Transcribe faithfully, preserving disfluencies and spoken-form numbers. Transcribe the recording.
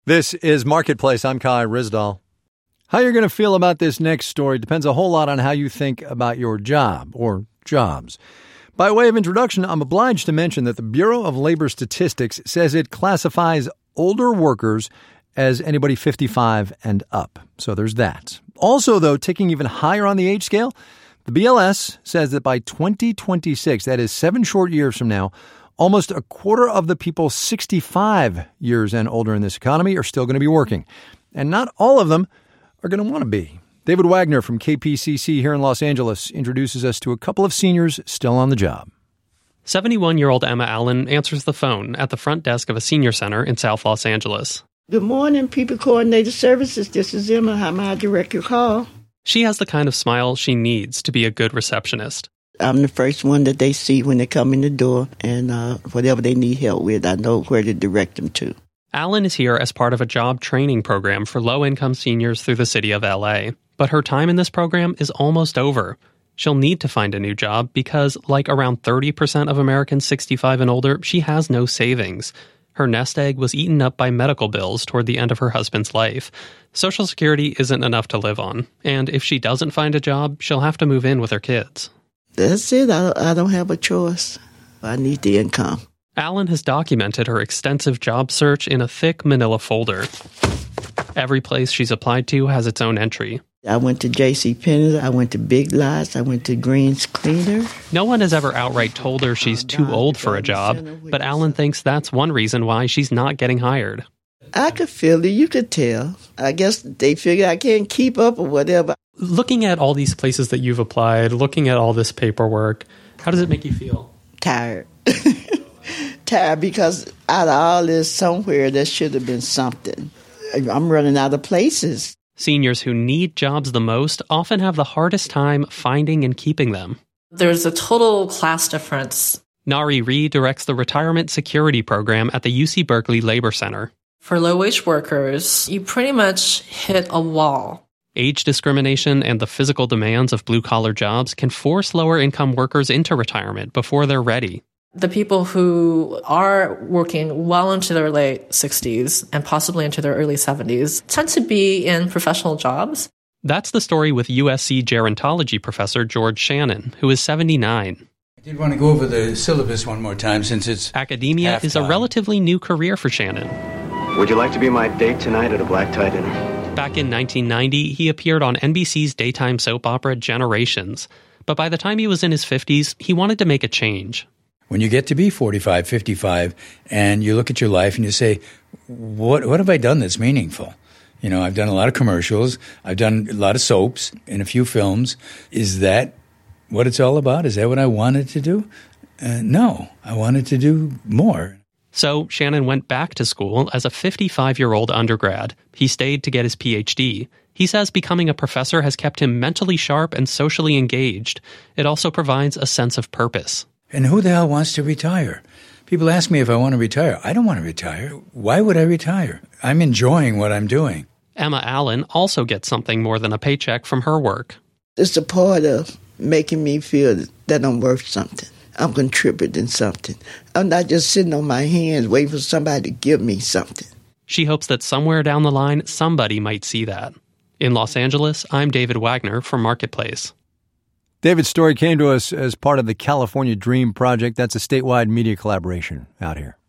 This is Marketplace. I'm Kai Ryssdal. How you're going to feel about this next story depends a whole lot on how you think about your job or jobs. By way of introduction, I'm obliged to mention that the Bureau of Labor Statistics says it classifies older workers as anybody fifty-five and up. So there's that. Also, though, ticking even higher on the age scale, the B L S says that by twenty twenty-six, that is seven short years from now, almost a quarter of the people sixty-five years and older in this economy are still going to be working. And not all of them are going to want to be. David Wagner from K P C C here in Los Angeles introduces us to a couple of seniors still on the job. seventy-one-year-old Emma Allen answers the phone at the front desk of a senior center in South Los Angeles. Good morning, People Coordinated Services. This is Emma. How may I direct your call? She has the kind of smile she needs to be a good receptionist. I'm the first one that they see when they come in the door, and uh, whatever they need help with, I know where to direct them to. Allen is here as part of a job training program for low-income seniors through the city of L A. But her time in this program is almost over. She'll need to find a new job because, like around thirty percent of Americans sixty-five and older, she has no savings. Her nest egg was eaten up by medical bills toward the end of her husband's life. Social Security isn't enough to live on, and if she doesn't find a job, she'll have to move in with her kids. That's it. I, I don't have a choice. I need the income. Allen has documented her extensive job search in a thick manila folder. Every place she's applied to has its own entry. I went to J C Penney, I went to Big Lots, I went to Green's Cleaner. No one has ever outright told her she's too old for a job, but Allen thinks that's one reason why she's not getting hired. I could feel it. You could tell. I guess they figure I can't keep up or whatever. Looking at all these places that you've applied, looking at all this paperwork, how does it make you feel? Tired. Tired because out of all this, somewhere there should have been something. I'm running out of places. Seniors who need jobs the most often have the hardest time finding and keeping them. There's a total class difference. Nari Reed directs the Retirement Security Program at the U C Berkeley Labor Center. For low-wage workers, you pretty much hit a wall. Age discrimination and the physical demands of blue-collar jobs can force lower-income workers into retirement before they're ready. The people who are working well into their late sixties and possibly into their early seventies tend to be in professional jobs. That's the story with U S C gerontology professor George Shannon, who is seventy-nine. I did want to go over the syllabus one more time since it's Academia is a relatively new career for Shannon. Would you like to be my date tonight at a black tie dinner? Back in nineteen ninety, he appeared on N B C's daytime soap opera Generations. But by the time he was in his fifties, he wanted to make a change. When you get to be forty-five, fifty-five, and you look at your life and you say, what what have I done that's meaningful? You know, I've done a lot of commercials. I've done a lot of soaps and a few films. Is that what it's all about? Is that what I wanted to do? Uh, no, I wanted to do more. So Shannon went back to school as a fifty-five-year-old undergrad. He stayed to get his P H D. He says becoming a professor has kept him mentally sharp and socially engaged. It also provides a sense of purpose. And who the hell wants to retire? People ask me if I want to retire. I don't want to retire. Why would I retire? I'm enjoying what I'm doing. Emma Allen also gets something more than a paycheck from her work. It's a part of making me feel that I'm worth something. I'm contributing something. I'm not just sitting on my hands waiting for somebody to give me something. She hopes that somewhere down the line, somebody might see that. In Los Angeles, I'm David Wagner for Marketplace. David's story came to us as part of the California Dream Project. That's a statewide media collaboration out here.